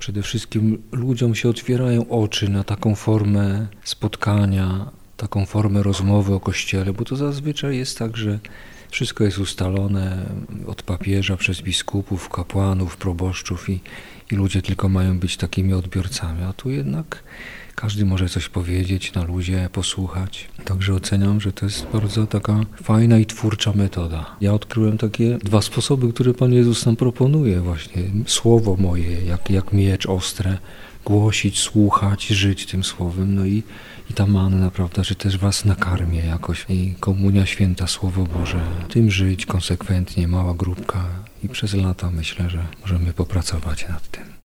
przede wszystkim ludziom się otwierają oczy na taką formę spotkania, taką formę rozmowy o Kościele, bo to zazwyczaj jest tak, że wszystko jest ustalone od papieża przez biskupów, kapłanów, proboszczów i ludzie tylko mają być takimi odbiorcami, a tu jednak każdy może coś powiedzieć, na luzie posłuchać. Także oceniam, że to jest bardzo taka fajna i twórcza metoda. Ja odkryłem takie 2 sposoby, które Pan Jezus nam proponuje właśnie. Słowo moje, jak miecz ostre, głosić, słuchać, żyć tym słowem. No i ta manna, prawda, że też was nakarmię jakoś. I Komunia Święta, Słowo Boże. Tym żyć konsekwentnie, mała grupka i przez lata myślę, że możemy popracować nad tym.